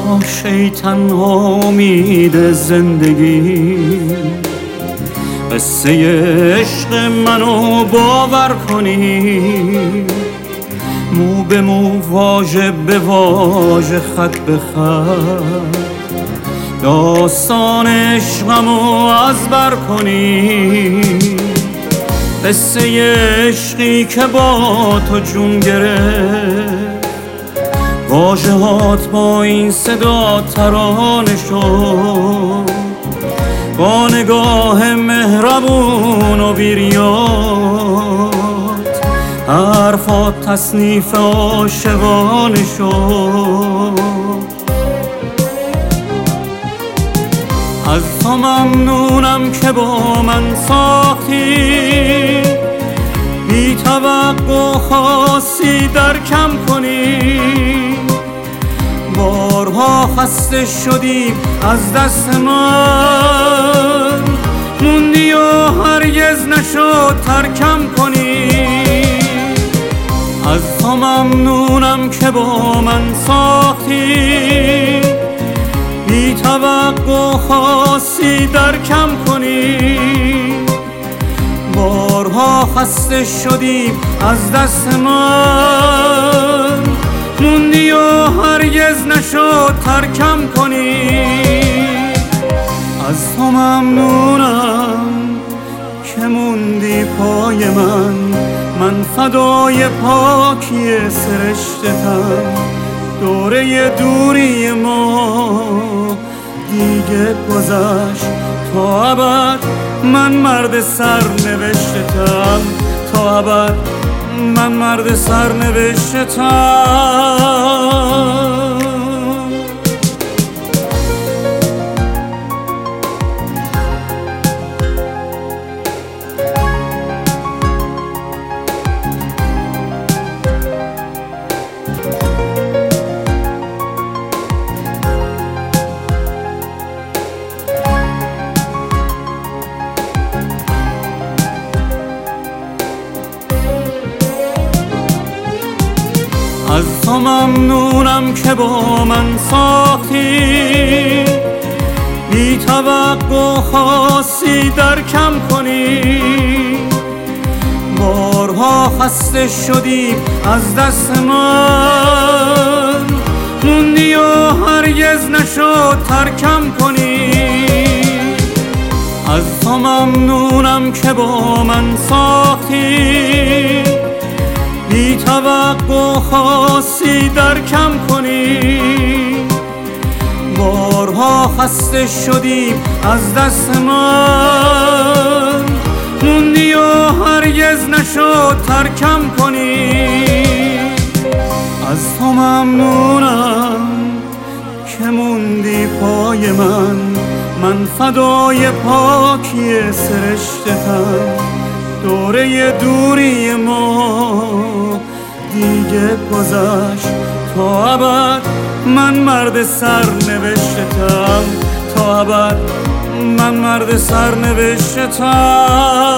شیطان امید زندگی، قصه عشق منو باور کنی، مو به مو واژه به واژه خط به خط داستان عشقمو از بر کنی، قصه عشقی که با تو جون گرفت، واژه‌هات با این صدا ترانه شد، با نگاه مهربون و بیریات حرفات تصنیف عاشقانه شد. از تو ممنونم که با من ساختی، بی توقع خواستی درکم کنی، بارها خسته شدی از دست من، موندی و هرگز نشد ترکم کنی. از تو ممنونم که با من ساختی، بی توقع خواستی درکم کنی، بارها خسته شدی از دست من، موندی و هرگز نشد ترکم کنی. از تو ممنونم که موندی پای من فدای پاکی سرشتتم، دوره دوری ما دیگه گذشت تا ابد، من مرد سرنوشتم تا ابد، من مرد سرنوشتم. از تو ممنونم که با من ساختی، بی توقع خواستی درکم کنی، بارها خسته شدی از دست من، موندی و هرگز نشد ترکم کنی. از تو ممنونم که با من ساختی، بی توقع خواستی درکم کنی، بارها خسته شدی از دست من، موندی و هرگز نشد ترکم کنی. از تو ممنونم که موندی پای من فدای پاکی سرشتتم، دوره دوری ما دیگه گذشت تا ابد، من مرد سرنوشتم تا ابد، من مرد سرنوشتم.